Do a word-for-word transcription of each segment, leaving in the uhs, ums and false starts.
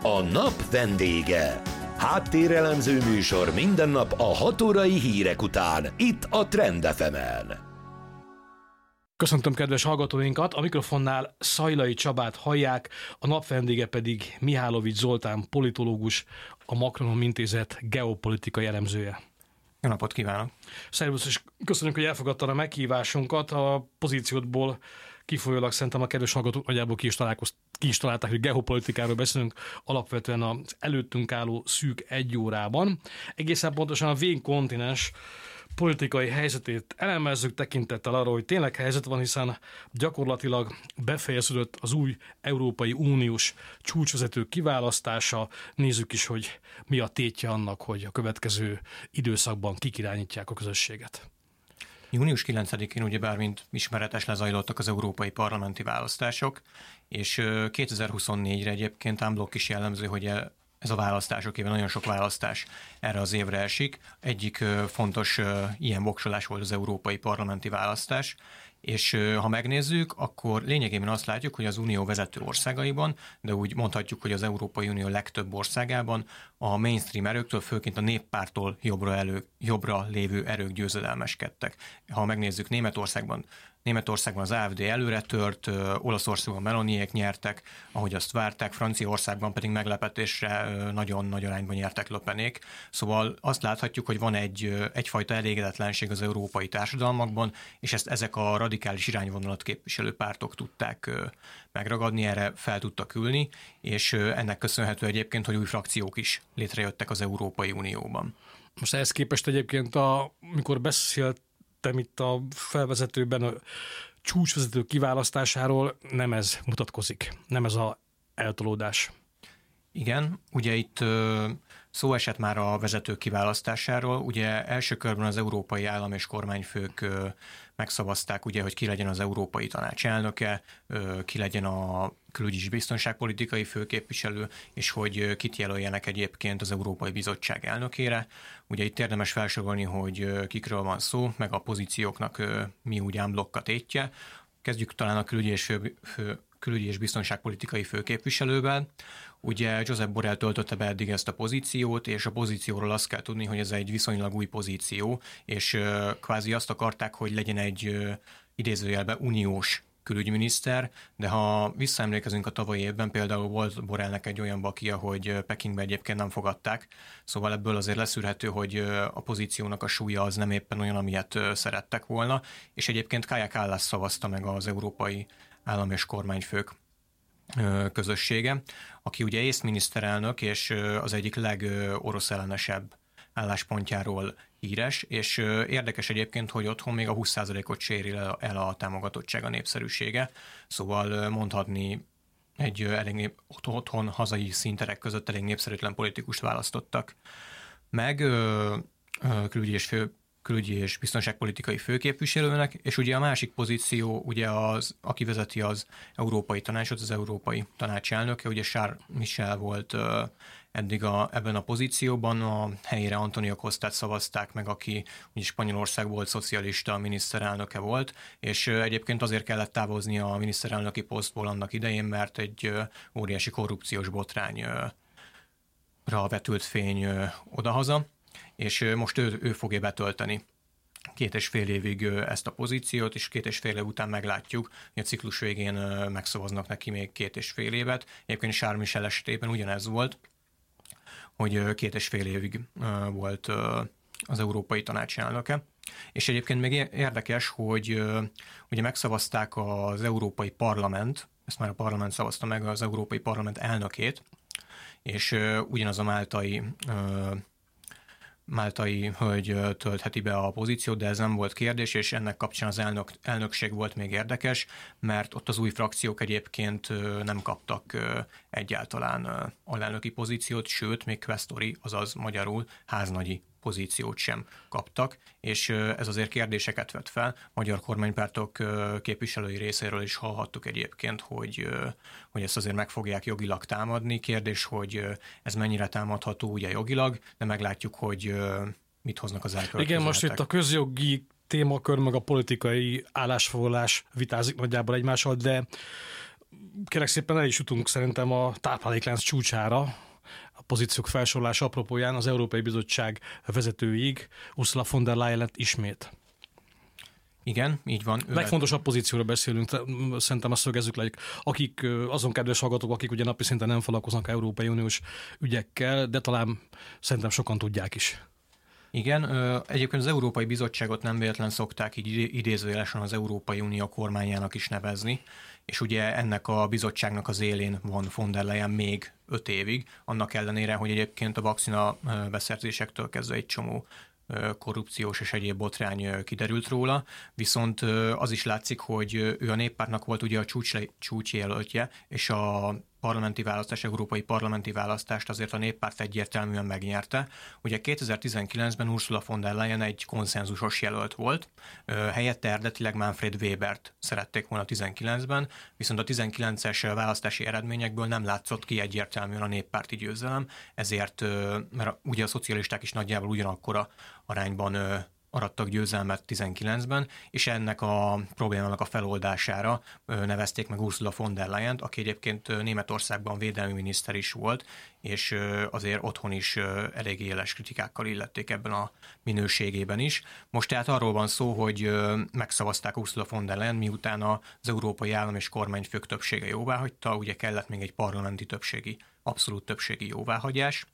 A nap vendége. Háttérelemző műsor minden nap a hat órai hírek után, itt a Trend ef emen. Köszöntöm kedves hallgatóinkat, a mikrofonnál Szajlai Csabát hallják, a nap vendége pedig Mihálovics Zoltán politológus, a Macronom Intézet geopolitikai elemzője. Jó napot kívánok! Szervusz, és köszönjük, hogy elfogadtad a meghívásunkat. A pozíciódból kifolyólag szerintem a kedves hallgatók nagyjából ki is, ki is találták, hogy geopolitikáról beszélünk, alapvetően az előttünk álló szűk egy órában. Egészen pontosan a vén kontinens politikai helyzetét elemezzük tekintettel arra, hogy tényleg helyzet van, hiszen gyakorlatilag befejeződött az új Európai Uniós csúcsvezető kiválasztása. Nézzük is, hogy mi a tétje annak, hogy a következő időszakban kik irányítják a közösséget. június kilencedikén ugyebár, mint ismeretes, lezajlottak az európai parlamenti választások, és kétezer-huszonnégyre egyébként ámblokk is jellemző, hogy ez a választások éve nagyon sok választás erre az évre esik. Egyik fontos ilyen voksolás volt az európai parlamenti választás, és ha megnézzük, akkor lényegében azt látjuk, hogy az Unió vezető országaiban, de úgy mondhatjuk, hogy az Európai Unió legtöbb országában a mainstream erőktől, főként a néppártól jobbra, elő, jobbra lévő erők győzedelmeskedtek. Ha megnézzük Németországban, Németországban az á ef dé előre tört, Olaszországban Meloniék nyertek, ahogy azt várták, Franciaországban pedig meglepetésre nagyon nagy arányban nyertek Le Penék. Szóval azt láthatjuk, hogy van egy, egyfajta elégedetlenség az európai társadalmakban, és ezt ezek a radikális irányvonalat képviselő pártok tudták megragadni, erre fel tudtak ülni, és ennek köszönhető egyébként, hogy új frakciók is létrejöttek az Európai Unióban. Most ehhez képest egyébként, amikor beszélt itt a felvezetőben a csúcsvezető kiválasztásáról, nem ez mutatkozik, nem ez az eltolódás. Igen, ugye itt ö, szó esett már a vezetők kiválasztásáról, ugye első körben az európai állam és kormányfők ö, megszavazták, ugye, hogy ki legyen az Európai Tanács elnöke, ö, ki legyen a külügyi és biztonságpolitikai főképviselő, és hogy kit jelöljenek egyébként az Európai Bizottság elnökére. Ugye itt érdemes felsorolni, hogy kikről van szó, meg a pozícióknak ö, mi úgy ámblokk a tétje. Kezdjük talán a külügyi és fő, fő külügyi és biztonságpolitikai főképviselővel. Ugye Josep Borrell töltötte be eddig ezt a pozíciót, és a pozícióról azt kell tudni, hogy ez egy viszonylag új pozíció, és kvázi azt akarták, hogy legyen egy idézőjelben uniós külügyminiszter, de ha visszaemlékezünk a tavalyi évben, például volt Borrellnek egy olyan bakia, hogy Pekingbe egyébként nem fogadták, szóval ebből azért leszűrhető, hogy a pozíciónak a súlya az nem éppen olyan, amilyet szerettek volna, és egyébként Kaja Kallas szavazta meg az európai állam és kormányfők közössége, aki ugye észminiszterelnök, és az egyik legorosz ellenesebb álláspontjáról híres, és érdekes egyébként, hogy otthon még a húsz százalékot cséri el a támogatottsága, népszerűsége, szóval mondhatni egy elég otthon hazai szinterek között elég népszerűtlen politikust választottak meg, külügyi és fő külügyi és biztonságpolitikai főképviselőnek, és ugye a másik pozíció, ugye az, aki vezeti az Európai Tanácsot, az Európai Tanács elnöke, ugye Charles Michel volt uh, eddig a, ebben a pozícióban, a helyére Antonio Costát szavazták meg, aki ugye Spanyolország volt, szocialista miniszterelnöke volt, és uh, egyébként azért kellett távozni a miniszterelnöki posztból annak idején, mert egy uh, óriási korrupciós botrányra uh, vetült fény uh, odahaza, és most ő, ő fogja betölteni két és fél évig ezt a pozíciót, és két és fél év után meglátjuk, hogy a ciklus végén megszavaznak neki még két és fél évet. Egyébként Charles Michel esetében ugyanez volt, hogy két és fél évig volt az Európai Tanács elnöke. És egyébként még érdekes, hogy ugye megszavazták az Európai Parlament, ezt már a parlament szavazta meg, az Európai Parlament elnökét, és ugyanaz a máltai máltai hölgy töltheti be a pozíciót, de ez nem volt kérdés, és ennek kapcsán az elnök, elnökség volt még érdekes, mert ott az új frakciók egyébként nem kaptak egyáltalán alelnöki pozíciót, sőt, még questori, azaz magyarul háznagyi pozíciót sem kaptak, és ez azért kérdéseket vet fel. Magyar kormánypártok képviselői részéről is hallhattuk egyébként, hogy, hogy ezt azért meg fogják jogilag támadni. Kérdés, hogy ez mennyire támadható ugye jogilag, de meglátjuk, hogy mit hoznak az elkövetkezőek. Igen, most itt a közjogi témakör meg a politikai állásfoglalás vitázik nagyjából egymással, de kérlek szépen el is jutunk szerintem a tápláléklánc csúcsára, a pozíciók felsorolása apropóján az Európai Bizottság vezetőig, Ursula von der Leyen lett ismét. Igen, így van. A legfontosabb pozícióra beszélünk, szerintem azt szögezzük le, akik azon kedves hallgatók, akik ugye napi szinten nem foglalkoznak Európai Uniós ügyekkel, de talán szerintem sokan tudják is. Igen, egyébként az Európai Bizottságot nem véletlen szokták így idézőjelesen az Európai Unió kormányának is nevezni, és ugye ennek a bizottságnak az élén van von der Leyen még öt évig, annak ellenére, hogy egyébként a vakcina beszerzésektől kezdve egy csomó korrupciós és egyéb botrány kiderült róla, viszont az is látszik, hogy ő a Néppártnak volt ugye a csúcs, csúcsjelöltje, és a parlamenti választás, európai parlamenti választást azért a Néppárt egyértelműen megnyerte. Ugye kétezer-tizenkilencben Ursula von der Leyen egy konszenzusos jelölt volt, helyette eredetileg Manfred Webert szerették volna tizenkilencben, viszont a tizenkilences választási eredményekből nem látszott ki egyértelműen a néppárti győzelem, ezért, mert ugye a szocialisták is nagyjából ugyanakkora arányban arattak győzelmet tizenkilencben, és ennek a problémának a feloldására nevezték meg Ursula von der Leyent, aki egyébként Németországban védelmi miniszter is volt, és azért otthon is elég éles kritikákkal illették ebben a minőségében is. Most tehát arról van szó, hogy megszavazták Ursula von der Leyen, miután az európai állam és kormányfők többsége jóváhagyta, ugye kellett még egy parlamenti többségi, abszolút többségi jóváhagyás,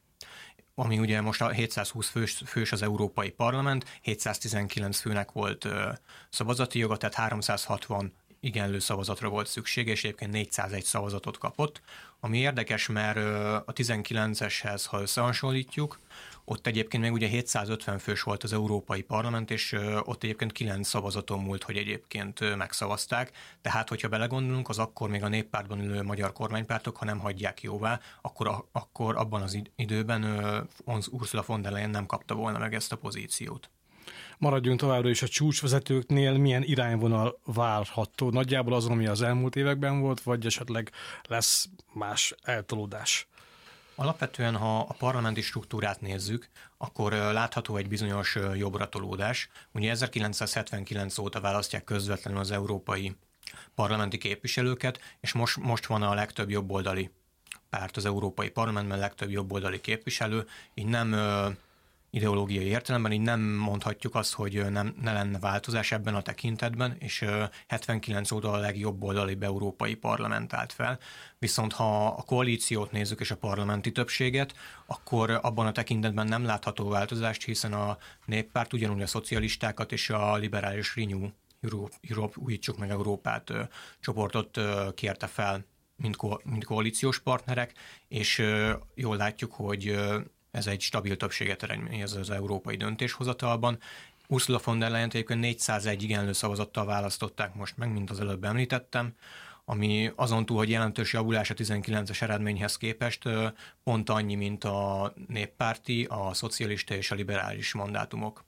ami ugye most a hétszázhúsz fős, fős az Európai Parlament, hétszáztizenkilenc főnek volt ö, szavazati joga, tehát háromszázhatvan igenlő szavazatra volt szüksége, és egyébként négyszázegy szavazatot kapott. Ami érdekes, mert ö, a tizenkilenceshez, ha összehasonlítjuk, ott egyébként még ugye hétszázötven fős volt az Európai Parlament, és ö, ott egyébként kilenc szavazaton múlt, hogy egyébként ö, megszavazták. Tehát, hogyha belegondolunk, az akkor még a Néppártban ülő magyar kormánypártok, ha nem hagyják jóvá, akkor, a, akkor abban az időben ö, Ursula von der Leyen nem kapta volna meg ezt a pozíciót. Maradjunk továbbra is a csúcsvezetőknél, milyen irányvonal várható? Nagyjából azon, ami az elmúlt években volt, vagy esetleg lesz más eltolódás? Alapvetően, ha a parlamenti struktúrát nézzük, akkor látható egy bizonyos jobbratolódás. Ugye ezerkilencszázhetvenkilenc óta választják közvetlenül az európai parlamenti képviselőket, és most, most van a legtöbb jobboldali párt az Európai Parlamentben, legtöbb jobboldali képviselő, így nem ideológiai értelemben, így nem mondhatjuk azt, hogy nem, ne lenne változás ebben a tekintetben, és hetvenkilenc óta a legjobb oldali európai parlament állt fel. Viszont ha a koalíciót nézzük és a parlamenti többséget, akkor abban a tekintetben nem látható változást, hiszen a néppárt ugyanúgy a szocialistákat és a liberális Renew Europe, Europe újítsuk meg Európát ö, csoportot ö, kérte fel, mint, ko, mint koalíciós partnerek, és ö, jól látjuk, hogy ö, ez egy stabil többséget eredményez az európai döntéshozatalban. Ursula von der Leyen egyébként négyszázegy igenlő szavazattal választották most meg, mint az előbb említettem, ami azon túl, hogy jelentős javulás a tizenkilences eredményhez képest, pont annyi, mint a néppárti, a szocialista és a liberális mandátumok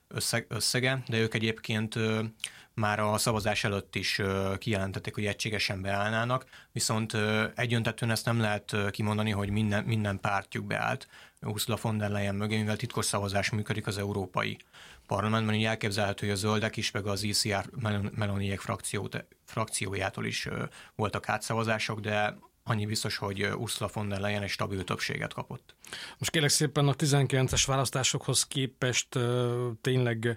összege, de ők egyébként már a szavazás előtt is kijelentették, hogy egységesen beállnának, viszont egyöntetően ezt nem lehet kimondani, hogy minden, minden pártjuk beállt Ursula von der Leyen mögé, mivel titkos szavazás működik az Európai Parlamentben, így elképzelhető, hogy a zöldek is, meg az i cé er Meloniek frakciót, frakciójától is voltak átszavazások, de annyi biztos, hogy Ursula von der Leyen egy stabil többséget kapott. Most kérlek szépen a tizenkilences választásokhoz képest uh, tényleg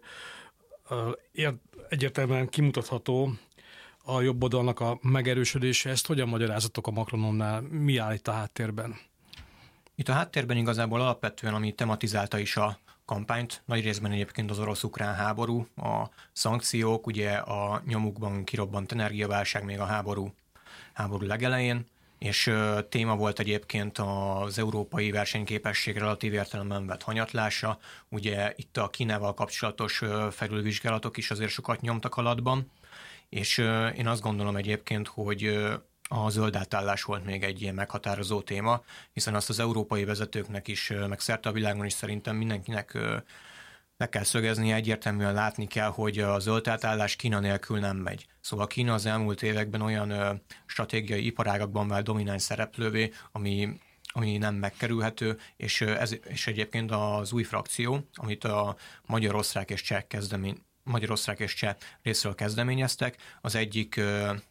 uh, egyértelműen kimutatható a jobb oldalnak a megerősödése. Ezt hogyan magyarázatok a Macrononnál? Mi áll itt a háttérben? Itt a háttérben igazából alapvetően, ami tematizálta is a kampányt, nagy részben egyébként az orosz-ukrán háború, a szankciók, ugye a nyomukban kirobbant energiaválság még a háború, háború legelején, és téma volt egyébként az európai versenyképesség relatív értelemben vett hanyatlása. Ugye itt a Kínával kapcsolatos felülvizsgálatok is azért sokat nyomtak alatban, és én azt gondolom egyébként, hogy a zöld átállás volt még egy ilyen meghatározó téma, hiszen azt az európai vezetőknek is, meg szerte a világon is szerintem mindenkinek le kell szögeznie, egyértelműen látni kell, hogy a zöld átállás Kína nélkül nem megy. Szóval Kína az elmúlt években olyan stratégiai iparágakban vált domináns szereplővé, ami, ami nem megkerülhető, és, ez, és egyébként az új frakció, amit a magyar, osztrák és cseh kezdemény, magyar, osztrák és cseh részről kezdeményeztek, az egyik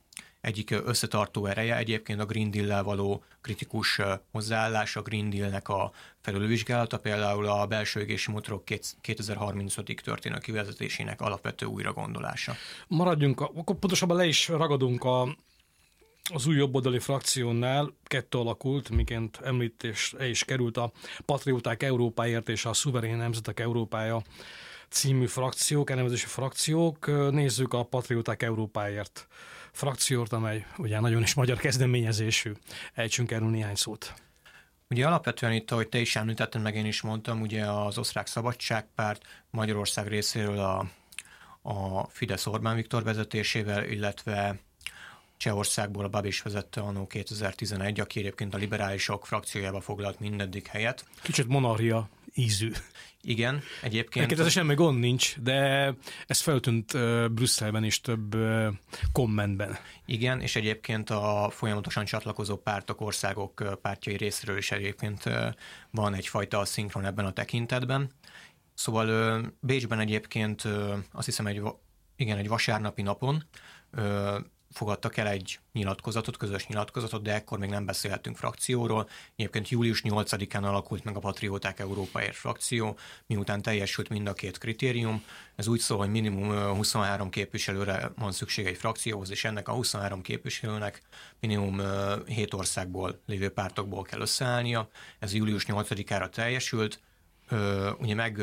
egyik összetartó ereje egyébként a Green Deal-lel való kritikus hozzáállás, a Green Deal-nek a felülvizsgálata, például a belső égési motorok kétezer-harmincötig történő kivezetésének alapvető újragondolása. Maradjunk, akkor pontosabban le is ragadunk a az új jobboldali frakciónál. Kettő alakult, miként említésre is került a Patrióták Európáért és a Szuverén Nemzetek Európája című frakciók, elnevezési frakciók. Nézzük a Patrióták Európáért frakciót, amely ugye nagyon is magyar kezdeményezésű. Ejtsünk erről néhány szót. Ugye alapvetően itt, ahogy te is említetted, meg én is mondtam, ugye az Osztrák Szabadságpárt Magyarország részéről a, a Fidesz Orbán Viktor vezetésével, illetve Csehországból a Babiš vezette annó kétezer-tizenegy, aki egyébként a liberálisok frakciójába foglalt mindeddig helyet. Kicsit monarchia ízű. Igen, egyébként... Egyébként ez semmi gond nincs, de ez feltűnt uh, Brüsszelben is több uh, kommentben. Igen, és egyébként a folyamatosan csatlakozó pártok, országok uh, pártjai részéről is egyébként uh, van egyfajta szinkron ebben a tekintetben. Szóval uh, Bécsben egyébként uh, azt hiszem egy, igen, egy vasárnapi napon uh, fogadtak el egy nyilatkozatot, közös nyilatkozatot, de ekkor még nem beszélhetünk frakcióról. Egyébként július nyolcadikán alakult meg a Patrióták Európáért frakció, miután teljesült mind a két kritérium. Ez úgy szól, hogy minimum huszonhárom képviselőre van szükség egy frakcióhoz, és ennek a huszonhárom képviselőnek minimum hét országból lévő pártokból kell összeállnia. Ez július nyolcadikára teljesült. Ugye meg,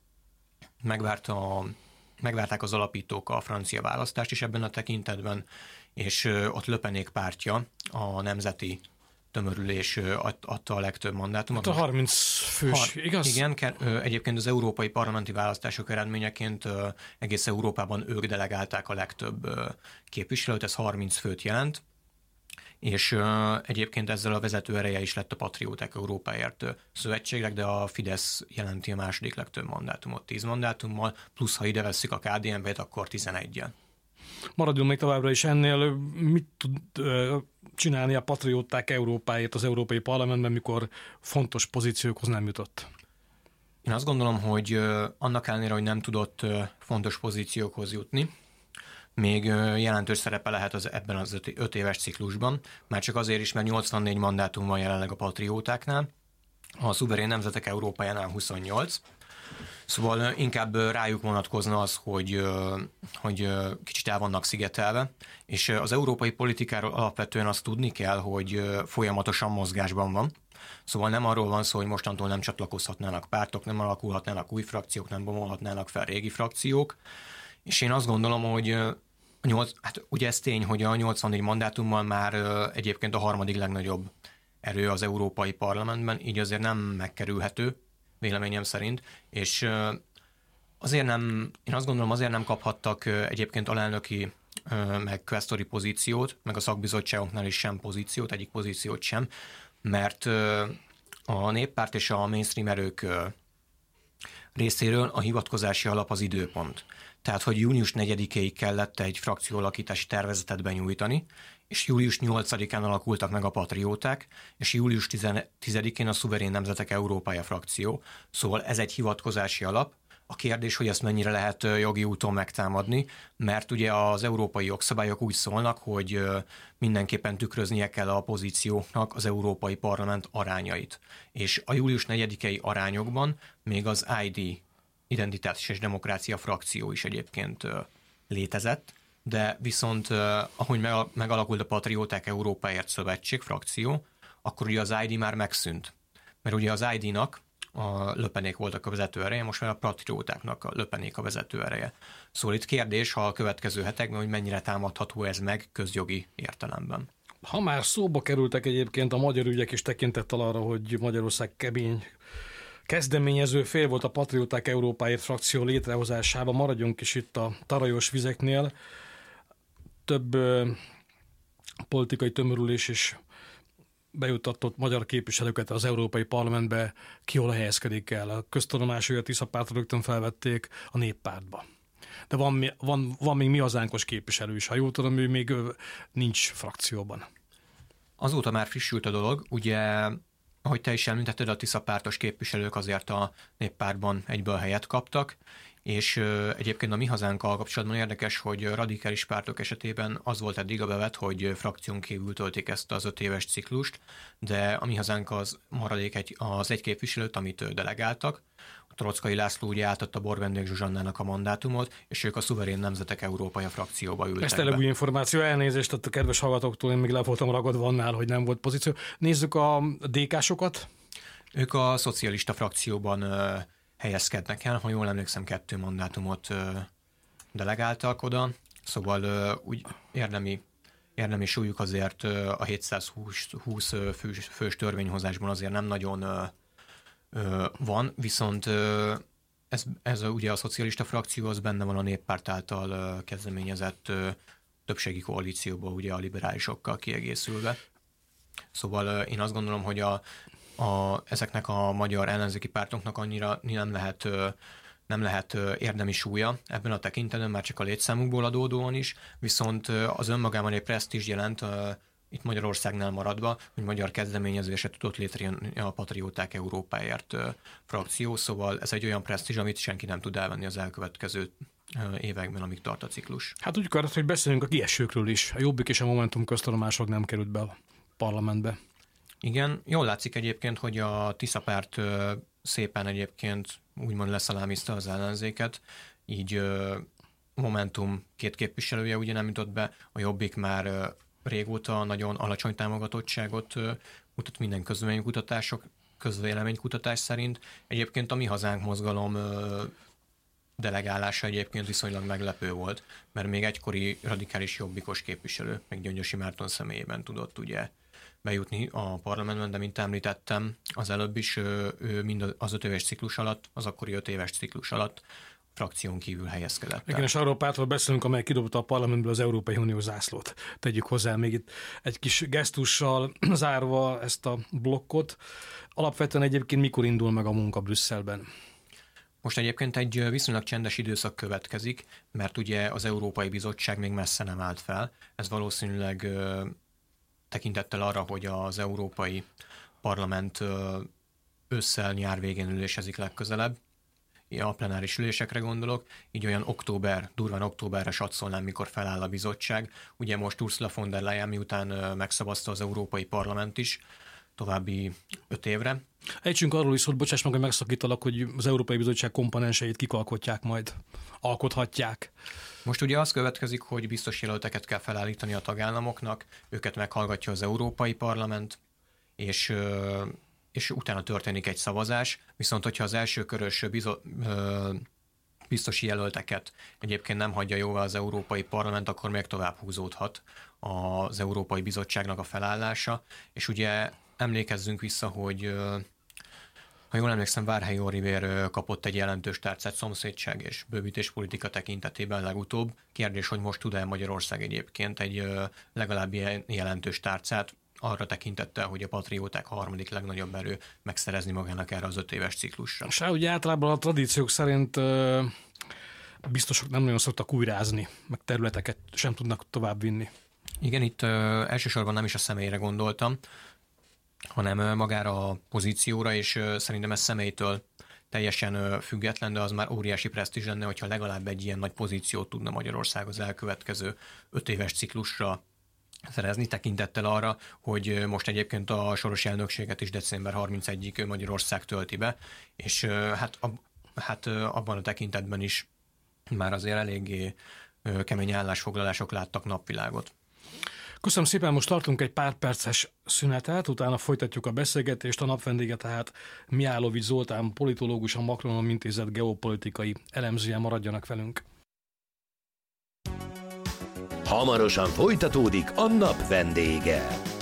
megvárta a Megvárták az alapítók a francia választást is ebben a tekintetben, és ott Le Penék pártja, a nemzeti tömörülés adta a legtöbb mandátumot. Hát a harminc fős, Har- igaz? Igen, egyébként az európai parlamenti választások eredményeként egész Európában ők delegálták a legtöbb képviselőt, ez harminc főt jelent, és uh, egyébként ezzel a vezető ereje is lett a Patrióták Európáért szövetségnek, de a Fidesz jelenti a második legtöbb mandátumot, tíz mandátummal, plusz ha ide vesszük a ká dé en pét, akkor tizenegyen. Maradjunk még továbbra is ennél. Mit tud uh, csinálni a Patrióták Európáért az Európai Parlamentben, mikor fontos pozíciókhoz nem jutott? Én azt gondolom, hogy uh, annak ellenére, hogy nem tudott uh, fontos pozíciókhoz jutni, még jelentős szerepe lehet az ebben az öt, öt éves ciklusban, már csak azért is, mert nyolcvannégy mandátum van jelenleg a patriótáknál, a Szuverén Nemzetek Európájánál huszonnyolc, szóval inkább rájuk vonatkozna az, hogy, hogy kicsit el vannak szigetelve, és az európai politikáról alapvetően azt tudni kell, hogy folyamatosan mozgásban van. Szóval nem arról van szó, hogy mostantól nem csatlakozhatnának pártok, nem alakulhatnának új frakciók, nem bomolhatnának fel régi frakciók, és én azt gondolom, hogy nyolc, hát ugye ez tény, hogy a nyolcvannégy mandátummal már egyébként a harmadik legnagyobb erő az Európai Parlamentben, így azért nem megkerülhető, véleményem szerint, és azért nem, én azt gondolom, azért nem kaphattak egyébként alelnöki meg questori pozíciót, meg a szakbizottságoknál is sem pozíciót, egyik pozíciót sem, mert a néppárt és a mainstream erők részéről a hivatkozási alap az időpont. Tehát, hogy június negyedikéig kellett egy frakcióalakítási tervezetet benyújtani, és július nyolcadikán alakultak meg a patrióták, és július tizedikén a Szuverén Nemzetek Európája frakció. Szóval ez egy hivatkozási alap. A kérdés, hogy ezt mennyire lehet jogi úton megtámadni, mert ugye az európai jogszabályok úgy szólnak, hogy mindenképpen tükröznie kell a pozícióknak az Európai Parlament arányait. És a július negyedikei arányokban még az i dé, Identitás és Demokrácia frakció is egyébként létezett, de viszont ahogy megalakult a Patrióták Európáért Szövetség frakció, akkor ugye az i dé már megszűnt. Mert ugye az i dé-nak a Le Penék voltak a vezető ereje, most már a patriótáknak a Le Penék a vezető ereje. Szóval itt kérdés, ha a következő hetekben, hogy mennyire támadható ez meg közjogi értelemben. Ha már szóba kerültek egyébként a magyar ügyek is tekintettel arra, hogy Magyarország kemény kezdeményező fél volt a Patrióták Európáért frakció létrehozásában, maradjunk is itt a tarajos vizeknél. Több ö, politikai tömörülés is bejutatott magyar képviselőket az Európai Parlamentbe, ki hol helyezkedik el. A köztudomású, hogy a Tisza pártra rögtön felvették a Néppártba. De van, van, van még mi hazánkos képviselő is, ha jól tudom, ő még nincs frakcióban. Azóta már frissült a dolog, ugye, ahogy te is említetted, a Tisza pártos képviselők azért a Néppártban egyből helyet kaptak, És egyébként a Mi Hazánkkal kapcsolatban érdekes, hogy radikális pártok esetében az volt eddig a bevet, hogy frakción kívül töltik ezt az öt éves ciklust, de a Mi Hazánk az maradék egy, az egy képviselőt, amit delegáltak. Troczkai László ugye átadta Bőr-Vendég Zsuzsannának a mandátumot, és ők a Szuverén Nemzetek Európája frakcióba ültek. Ez tényleg új információ, elnézést a kedves hallgatóktól, én még le voltam ragadva annál, hogy nem volt pozíció. Nézzük a dé ká-sokat. Ők a szocialista frakcióban ö, helyezkednek el, ha jól emlékszem, kettő mandátumot ö, delegáltak oda, szóval ö, úgy érdemi, érdemi súlyuk azért ö, a hétszázhúsz fős, fős törvényhozásban azért nem nagyon ö, ö, van, viszont ö, ez, ez a, ugye a szocialista frakció az benne van a Néppárt által ö, kezdeményezett ö, többségi koalícióban, ugye a liberálisokkal kiegészülve. Szóval ö, én azt gondolom, hogy a A, ezeknek a magyar ellenzéki pártoknak annyira nem lehet, nem lehet érdemi súlya ebben a tekintetben, már csak a létszámukból adódóan is, viszont az önmagában egy presztízs jelent itt Magyarországnál maradva, hogy magyar kezdeményezésre tudott létrejönni a Patrióták Európáért frakció, szóval ez egy olyan presztízs, amit senki nem tud elvenni az elkövetkező években, amíg tart a ciklus. Hát úgy akart, hogy beszéljünk a kiesőkről is. A Jobbik és a Momentum köztudomások nem került be a parlamentbe. Igen, jól látszik egyébként, hogy a Tisza párt szépen egyébként úgymond leszalámizta az ellenzéket, így Momentum két képviselője ugye nem jutott be, a Jobbik már régóta nagyon alacsony támogatottságot mutat minden közvéleménykutatások, közvéleménykutatás szerint. Egyébként a Mi Hazánk mozgalom delegálása egyébként viszonylag meglepő volt, mert még egykori radikális jobbikos képviselő, meg Gyöngyösi Márton személyében tudott ugye bejutni a parlamentben, de mint említettem, az előbb is ő mind az öt éves ciklus alatt, az akkori öt éves ciklus alatt frakción kívül helyezkedett. Igen, és arról a pártról beszélünk, amely kidobta a parlamentből az Európai Unió zászlót. Tegyük hozzá még itt egy kis gesztussal zárva ezt a blokkot. Alapvetően egyébként mikor indul meg a munka Brüsszelben? Most egyébként egy viszonylag csendes időszak következik, mert ugye az Európai Bizottság még messze nem állt fel. Ez valószínűleg tekintettel arra, hogy az Európai Parlament ősszel nyár végén ülésezik legközelebb, a plenáris ülésekre gondolok, így olyan október, durván októberre satszolnám, mikor feláll a bizottság. Ugye most Ursula von der Leyen miután megszavazta az Európai Parlament is, további öt évre. Ejtsünk arról is, hogy bocsáss meg, hogy megszakítalak, hogy az Európai Bizottság komponenseit kik alkotják majd, alkothatják. Most ugye az következik, hogy biztos jelölteket kell felállítani a tagállamoknak, őket meghallgatja az Európai Parlament, és, és utána történik egy szavazás, viszont hogyha az első körös bizo- biztosi jelölteket egyébként nem hagyja jóvá az Európai Parlament, akkor még tovább húzódhat az Európai Bizottságnak a felállása, és ugye emlékezzünk vissza, hogy ha jól emlékszem, Várhelyi Olivér kapott egy jelentős tárcát szomszédság és bővítéspolitika tekintetében legutóbb. Kérdés, hogy most tud-e Magyarország egyébként egy legalább ilyen jelentős tárcát, arra tekintettel, hogy a patrióták a harmadik legnagyobb erő megszerezni magának erre az öt éves ciklusra. És ugye általában a tradíciók szerint biztosok nem nagyon szoktak újrázni, meg területeket sem tudnak tovább vinni. Igen, itt elsősorban nem is a személyre gondoltam, hanem magára a pozícióra, és szerintem ez személytől teljesen független, de az már óriási presztízs lenne, hogyha legalább egy ilyen nagy pozíciót tudna Magyarország az elkövetkező öt éves ciklusra szerezni, tekintettel arra, hogy most egyébként a soros elnökséget is december harmincegyedikéig Magyarország tölti be, és hát, ab, hát abban a tekintetben is már azért eléggé kemény állásfoglalások láttak napvilágot. Köszönöm szépen, most tartunk egy pár perces szünetet, utána folytatjuk a beszélgetést, a napvendége tehát Mihálovics Zoltán, politológus, a Macronom Intézet geopolitikai elemzője, maradjanak velünk. Hamarosan folytatódik a nap vendége.